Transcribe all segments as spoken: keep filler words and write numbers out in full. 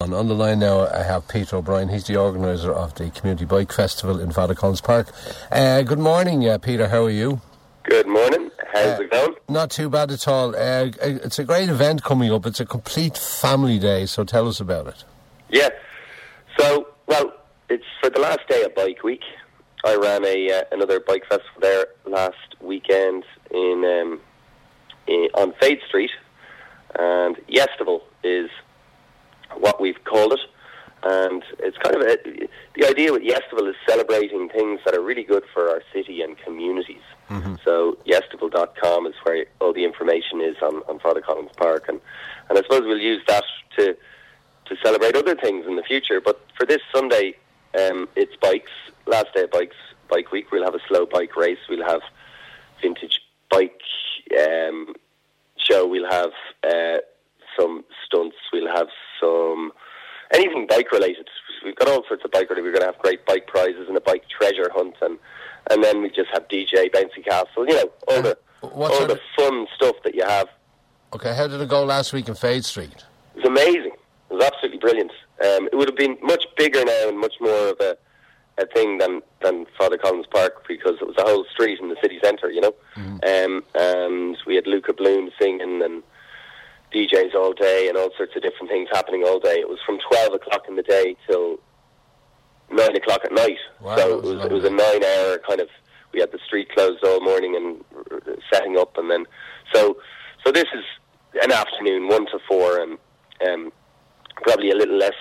And on the line now, I have Peter O'Brien. He's the organiser of the Community Bike Festival in Father Collins Park. Uh, good morning, uh, Peter. How are you? Good morning. How's uh, it going? Not too bad at all. Uh, it's a great event coming up. It's a complete family day, so tell us about it. Yeah. So, well, it's for the last day of Bike Week. I ran a uh, another bike festival there last weekend in, um, in on Fade Street, and Yestival is what we've called it. And it's kind of a, the idea with Yestival is celebrating things that are really good for our city and communities. Mm-hmm. So yestival dot com is where all the information is on, on Father Collins Park, and, and I suppose we'll use that to to celebrate other things in the future. But for this Sunday, um, it's bikes. Last day of bikes, Bike Week. We'll have a slow bike race. We'll have vintage bike um, show. We'll have uh, some stunts. We'll have some anything bike related. We've got all sorts of bike related. We're going to have great bike prizes and a bike treasure hunt, and and then we just have D J, Bouncy Castle. You know, all the what all the of fun stuff that you have. Okay, how did it go last week in Fade Street? It was amazing. It was absolutely brilliant. Um, it would have been much bigger now and much more of a a thing than, than Father Collins Park, because it was a whole street in the city centre, you know. Mm-hmm. Um, and we had Luca Bloom singing and D Js all day and all sorts of different things happening all day. It was from twelve o'clock in the day till nine o'clock at night. Wow, so it was, it was a nine-hour kind of, we had the street closed all morning and setting up, and then, so so this is an afternoon, one to four, and um, probably a little less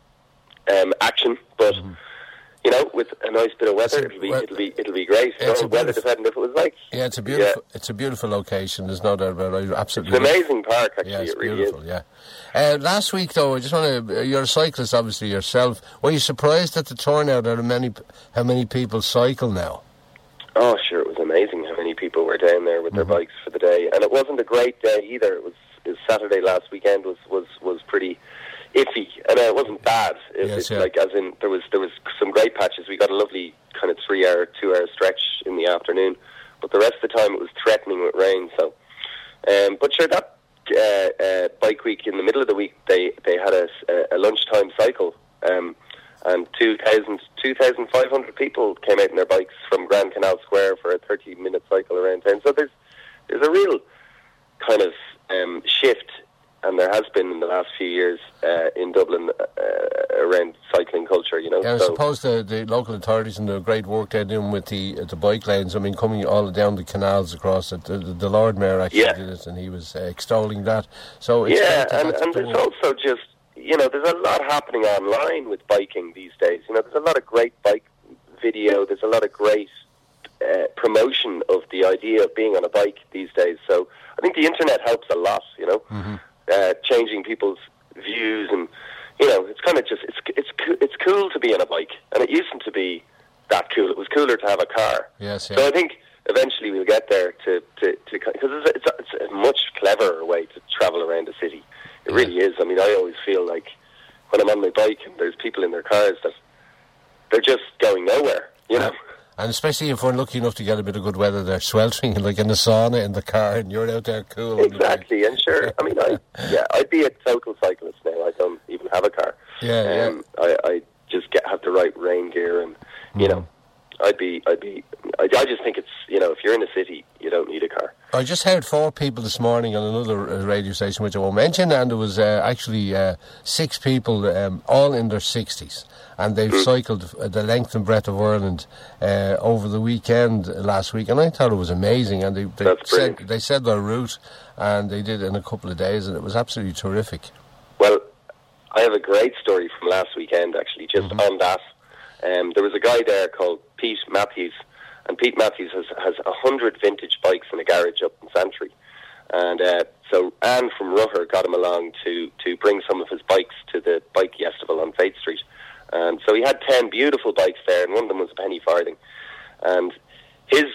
um, action, but... Mm-hmm. You know, with a nice bit of weather, it'll be well, it'll be it'll be great. It's so weather dependent if it was like. Yeah, it's a beautiful yeah. it's a beautiful location. There's no doubt about it. Absolutely, it's an amazing park. Actually, yeah, it's it really beautiful. is. Yeah. Uh, last week, though, I just want to. You're a cyclist, obviously yourself. Were you surprised at the turnout? How many how many people cycle now? Oh, sure, it was amazing how many people were down there with mm-hmm. their bikes for the day, and it wasn't a great day either. It was, it was Saturday last weekend was was was pretty iffy, and uh, it wasn't bad. It, yes, it, yeah. Like as in, there was there was some great patches. We got a lovely kind of three-hour, two-hour stretch in the afternoon, but the rest of the time it was threatening with rain. So, um, but sure, that uh, uh, Bike Week in the middle of the week, they they had a, a lunchtime cycle, um, and two thousand, two thousand five hundred people came out in their bikes from Grand Canal Square for a thirty-minute cycle around town. So there's there's a real kind of um, shift. And there has been in the last few years uh, in Dublin uh, around cycling culture, you know. Yeah, I so suppose the, the local authorities and the great work they're doing with the uh, the bike lanes. I mean, coming all down the canals across it. The, the Lord Mayor actually yeah. did it, and he was uh, extolling that. So it's yeah, and, and there's also just, you know, there's a lot happening online with biking these days. You know, there's a lot of great bike video. There's a lot of great uh, promotion of the idea of being on a bike these days. So I think the internet helps a lot, you know. Mm-hmm. Uh, changing people's views, and you know, it's kind of just it's it's it's cool to be on a bike, and it used to be that cool. It was cooler to have a car. Yes, yeah. So I think eventually we'll get there to to because it's, it's, it's a much cleverer way to travel around a city. It yeah. really is. I mean, I always feel like when I'm on my bike and there's people in their cars that they're just going nowhere. You know. And especially if we're lucky enough to get a bit of good weather, they're sweltering, like in the sauna in the car, and you're out there cool. Exactly, and sure, I mean, I yeah, I'd be a total cyclist now. I don't even have a car. Yeah, um, yeah. I, I just get have the right rain gear, and you mm. know, I'd be, I'd be, I, I just think it's, you know, if you're in a city, you don't need a car. I just heard four people this morning on another radio station, which I won't mention, and there was uh, actually uh, six people, um, all in their sixties. And they've mm. cycled the length and breadth of Ireland uh, over the weekend last week, and I thought it was amazing. And they, they said they said their route, and they did it in a couple of days, and it was absolutely terrific. Well, I have a great story from last weekend, actually, just mm-hmm. on that. Um, there was a guy there called Pete Matthews, and Pete Matthews has has a hundred vintage bikes in a garage up in Santry, and uh, so Anne from Rutter got him along to to bring some of his bikes to the Bike Festival on Fade Street. And so he had ten beautiful bikes there, and one of them was a penny farthing. And his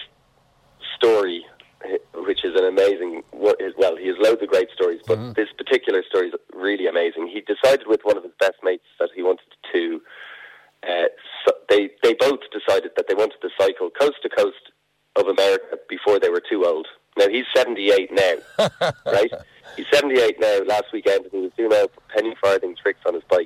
story, which is an amazing, well, he has loads of great stories, but mm-hmm. this particular story is really amazing. He decided with one of his best mates that he wanted to, uh, so they, they both decided that they wanted to cycle coast to coast of America before they were too old. Now, he's seventy-eight now, right? He's seventy-eight now, last weekend, and he was doing a penny farthing tricks on his bike.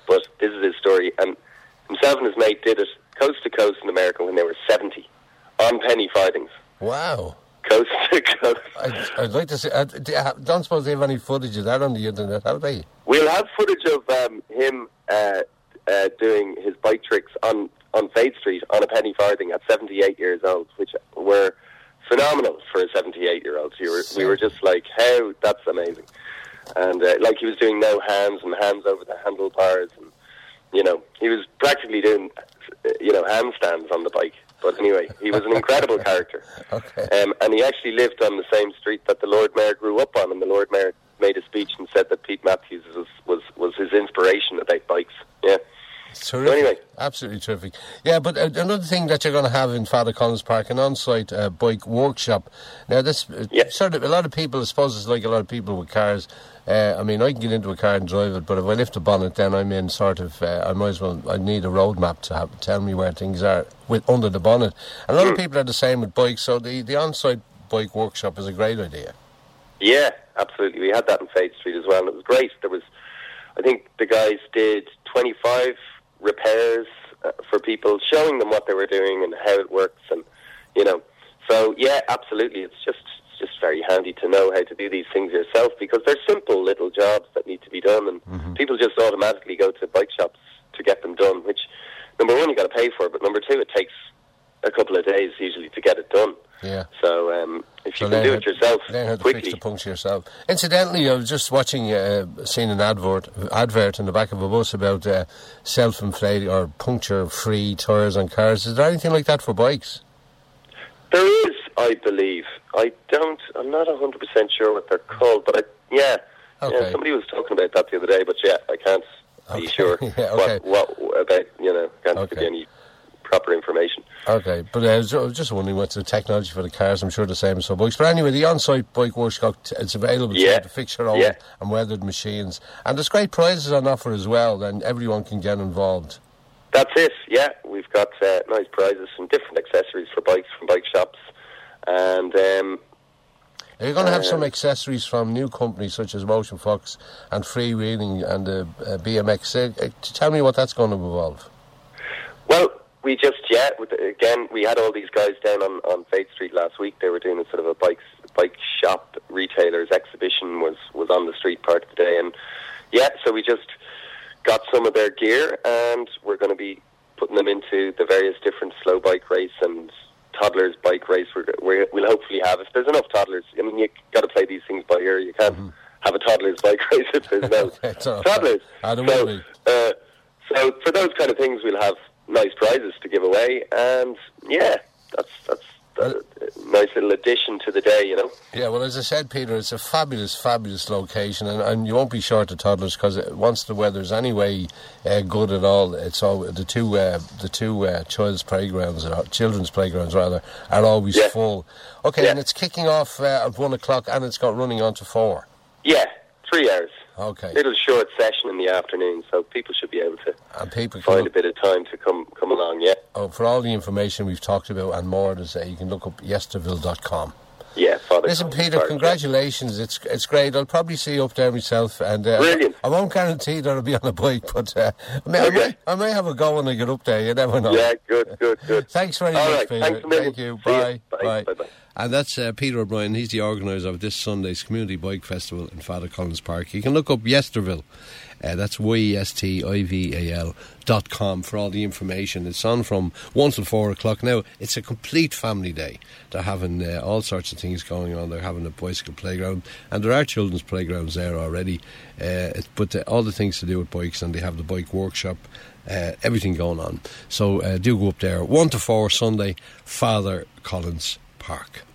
But this is his story, and himself and his mate did it coast to coast in America when they were seventy, on penny farthings. Wow. Coast to coast. I'd, I'd like to see... I don't suppose they have any footage of that on the internet, have they? We'll have footage of um, him uh, uh, doing his bike tricks on, on Fade Street on a penny farthing at seventy-eight years old, which were phenomenal for a seventy-eight-year-old. We were, we were just like, how, that's amazing. And uh, like he was doing no hands and hands over the handlebars, and you know, he was practically doing, you know, handstands on the bike. But anyway, he was an incredible character. Okay. Um, and he actually lived on the same street that the Lord Mayor grew up on, and the Lord Mayor made a speech and said that Pete Matthews was was, was his inspiration about bikes. Yeah. Terrific. So anyway. Absolutely terrific. Yeah, but uh, another thing that you're going to have in Father Collins Park, an on-site uh, bike workshop. Now, this uh, yeah. sort of, a lot of people, I suppose it's like a lot of people with cars. Uh, I mean, I can get into a car and drive it, but if I lift the bonnet, then I'm in sort of, uh, I might as well, I need a road map to have, tell me where things are with under the bonnet. And a lot mm. of people are the same with bikes, so the, the on-site bike workshop is a great idea. Yeah, absolutely. We had that in Fade Street as well, and it was great. There was, I think the guys did twenty-five repairs uh, for people, showing them what they were doing and how it works, and you know, so yeah, absolutely. It's just it's just very handy to know how to do these things yourself, because they're simple little jobs that need to be done, and mm-hmm. people just automatically go to bike shops to get them done. Which, number one, you got to pay for, but number two, it takes a couple of days usually to get it done. Yeah. So um, if you so can do it yourself, learn how to quickly. fix the puncture yourself. Incidentally, I was just watching, uh, seeing an advert, advert in the back of a bus about uh, self-inflating or puncture-free tyres on cars. Is there anything like that for bikes? There is, I believe. I don't. I'm not a hundred percent sure what they're called, but I, yeah, okay. yeah, somebody was talking about that the other day. But yeah, I can't okay. be sure yeah, okay. what, what about. You know, can't okay. give you any proper information. Okay, but uh, I, was, I was just wondering what's the technology for the cars. I'm sure the same as for bikes. But anyway, the on-site bike workshop, it's available yeah. to fix your own yeah. and weathered machines. And there's great prizes on offer as well, and everyone can get involved. That's it, yeah. We've got uh, nice prizes, some different accessories for bikes from bike shops. And um, are you going to have uh, some accessories from new companies such as Motion Fox and Freewheeling and uh, uh, B M X? Uh, uh, tell me what that's going to involve. Well, we just, yeah, with, again, we had all these guys down on, on Fade Street last week. They were doing a sort of a bike, bike shop retailers exhibition was, was on the street part of the day. And yeah, so we just got some of their gear, and we're going to be putting them into the various different slow bike race and toddlers bike race we're, we're, we'll hopefully have. If there's enough toddlers, I mean, you got to play these things by ear. You can't mm-hmm. have a toddlers bike race if there's no okay, toddlers. I don't so, uh, so for those kind of things, we'll have nice prizes to give away, and yeah, that's that's, that's a nice little addition to the day, you know. Yeah, well, as I said, Peter, it's a fabulous, fabulous location, and, and you won't be short of toddlers, because once the weather's anyway uh, good at all, it's all the two uh, the two uh, children's playgrounds, or children's playgrounds rather, are always yeah. full. Okay, yeah. and it's kicking off uh, at one o'clock, and it's got running on to four. Yeah, three hours. Okay. Little short session in the afternoon, so people should be able to and people find look, a bit of time to come come along, yeah. Oh, for all the information we've talked about and more, to say, you can look up yesterville dot com. Yeah, Father. Listen, Peter, Park, congratulations. Yeah. It's it's great. I'll probably see you up there myself. And uh, Brilliant. I, I won't guarantee that I'll be on a bike, but uh, I, may, okay. I, may, I may have a go when I get up there. You never know. Yeah, good, good, good. Thanks very all much, right. Peter. Thanks a million. Thank you. See Bye. You. Bye. Bye. Bye. Bye. And that's uh, Peter O'Brien. He's the organiser of this Sunday's Community Bike Festival in Father Collins Park. You can look up Yesterville. Uh, that's Y E S T I V A L dot com for all the information. It's on from one till four o'clock. Now, it's a complete family day. They're having uh, all sorts of things going on. They're having a bicycle playground, and there are children's playgrounds there already. Uh, it, but uh, all the things to do with bikes, and they have the bike workshop, uh, everything going on. So uh, do go up there. one to four Sunday, Father Collins Park.